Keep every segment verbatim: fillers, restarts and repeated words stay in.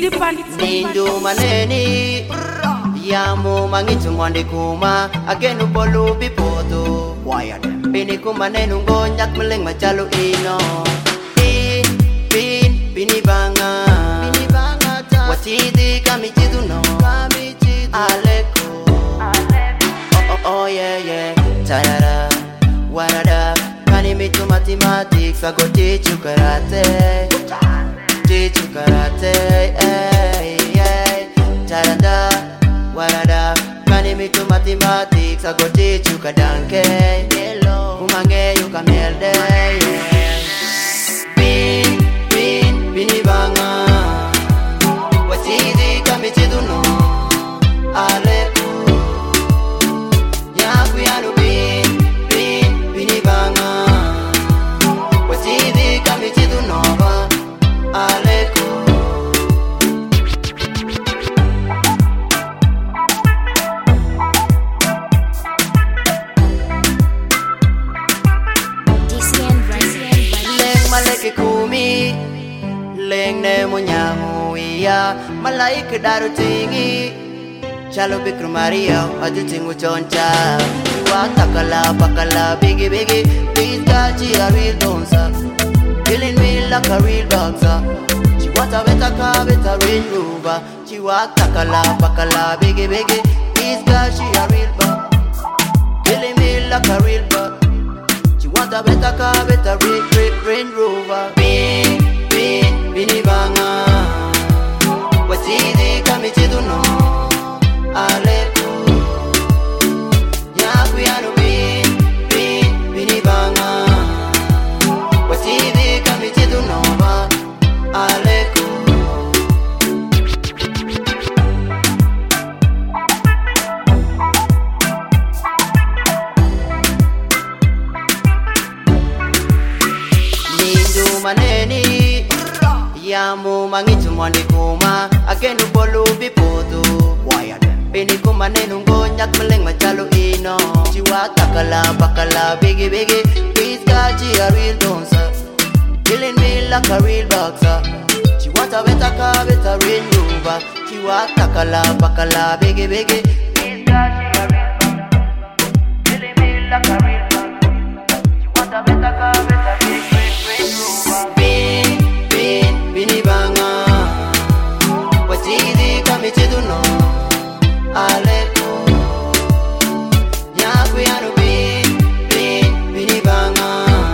Nindu maneni Yamu mangitu mwande kuma Agenu polu bipoto Bini kuma nenu ngonyak meleng macalu ino In, bin, bini banga Watidi kami chidu no Aleko Oh oh oh yeah yeah Tarara, warada Kani mitu mathematics I go teach you karate Teach you karate, hey, hey. Tarada, warada Kani mitu mathematics I go teach you kadanke Hello, umange you kamelde, yeah. Bin, bin, bini banga Wasidi kami chidu no Aleko Yaku yanu bin, bin, bini banga Wasidi kami chidu no Aleko Leng maleke kumi Leng ne mo nyamu iya Malaika daru tingi Chalo bikru Maria Adu tingu choncha Chua takala bakala bigi bigi Please God she a real dancer Killing me like a real boxer She want a better car, better Range Rover She walk takala, bakala, biggie, biggie This girl, she a real boxer Killing me like a real boxer She want a better car, better Range, Range, Range Rover Bin, bin, bini banga Wasidi kami chidu no Aleko Yaku yanu bin, bin, bini banga Wasidi kami chidu nova Aleko Nindu maneni Yamu mangitu mwande kuma Agenu polu bipoto Bini kuma nenu ngonyak meleng macalu ino Jiwa takala bakala bigi bigi Please God she a real dancer Killing me like a real boxer She want a better car, better Range Rover She walk takala bakala bigi bigi Please God she a real boxer Killing me like a real boxer She want a better car, better Range, Range Rover Bin, bin, bini banga Wasidi kami chidu no Aleko Yaku yanu bin, bin, bini banga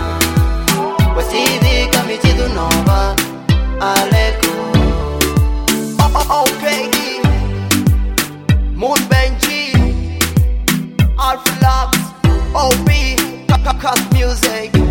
Wasidi kami chidu nova Aleko Oh oh oh baby Moon Benji Alpha Labs O B Kakas Music